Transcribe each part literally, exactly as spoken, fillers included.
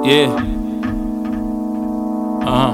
Yeah. Uh-huh.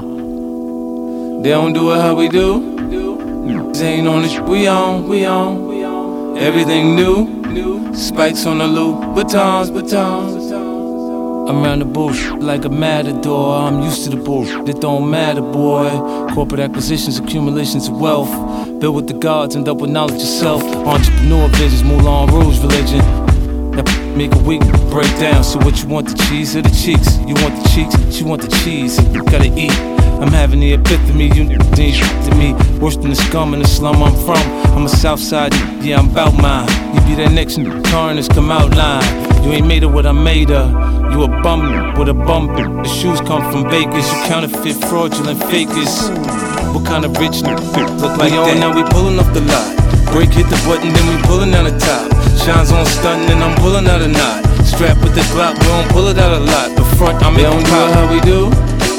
They don't do it how we do. They ain't on the sh- we on, we on. Everything new. Spikes on the loop. Batons, batons. I'm around the bush like a matador. I'm used to the bullshit, it don't matter, boy. Corporate acquisitions, accumulations of wealth. Built with the gods, end up with knowledge yourself. Entrepreneur visions, Moulin Rouge religion. That make a week break down. So what you want, the cheese or the cheeks? You want the cheeks, she want the cheese. You gotta eat. I'm having the epiphany, you need to me. Worse than the scum in the slum I'm from. I'm a Southside, yeah, I'm bout mine. You be that next car and it's come out line. You ain't made her what I made her. You a bum with a bump. The shoes come from bakers. You counterfeit, fraudulent fakers. What kind of rich look like that? Now we pulling up the lot. Break hit the button, then we pulling out the top. Shines on stunting and I'm pulling out a knot. Strap with the Glock, we don't pull it out a lot. The front, I'm in pop. How we do?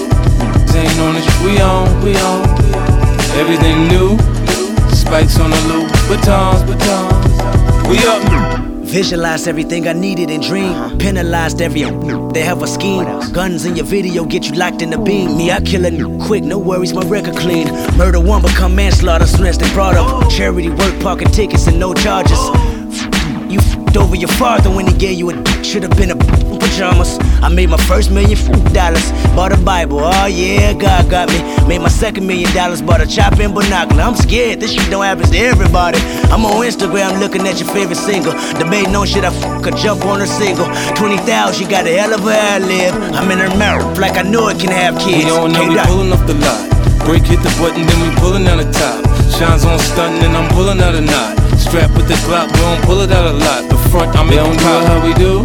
Ain't on it, we on, we on. Everything new. Spikes on the loop. Batons, batons. We up. Visualize everything I needed and dreamed. Penalized every they have a scheme. Guns in your video get you locked in the beam. Me, I kill it quick, no worries, my record clean. Murder one become manslaughter, snatched and brought up. Charity work, parking tickets and no charges. You f***ed over your father when he gave you a d- should've been a b- pajamas. I made my first million f- dollars. Bought a Bible, oh yeah, God got me. Made my second million dollars, bought a chop and binocular. I'm scared, this shit don't happen to everybody. I'm on Instagram looking at your favorite single. Debating on shit I f- could jump on a single. twenty thousand, you got a hell of a ad-lib. I'm in her mouth like I know it can have kids. We don't know, we pulling up the lot. Break hit the button, then we pulling out the top. Shines on stunting and I'm pulling out a knot. Strap with the Glock, we don't pull it out a lot. The front, I'm in pop. How we do?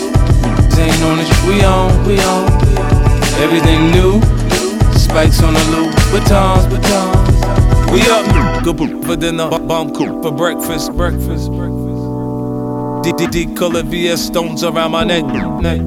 Ain't on it, we on, we on. Everything new. Spikes on the loop. Batons, batons. We up. Good for dinner, bomb cook for breakfast, breakfast, breakfast. D D D colored V S stones around my neck, neck.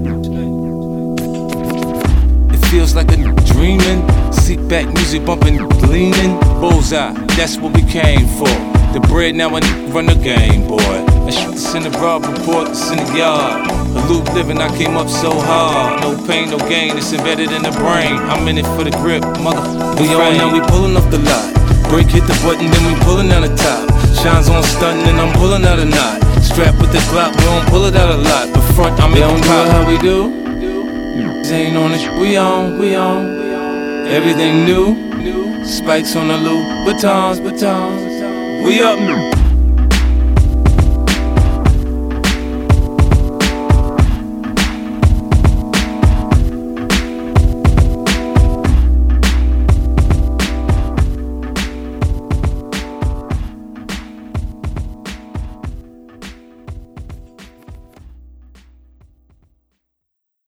It feels like a dreaming. Seat back, music bumping, leaning. Bullseye, that's what we came for. The bread now I run the game, boy. I shoot this in the broad report, it's in the yard. A loop living, I came up so hard. No pain, no gain, it's embedded in the brain. I'm in it for the grip, motherfucker. We on now, we pulling up the lot. Break hit the button, then we pulling out the top. Shines on stunting and I'm pulling out a knot. Strap with the Glock, we don't pull it out a lot. The front, I'm in pop. How we do? Ain't on it, we on, we on. Everything new. Spikes on the loop. Batons, batons. We up.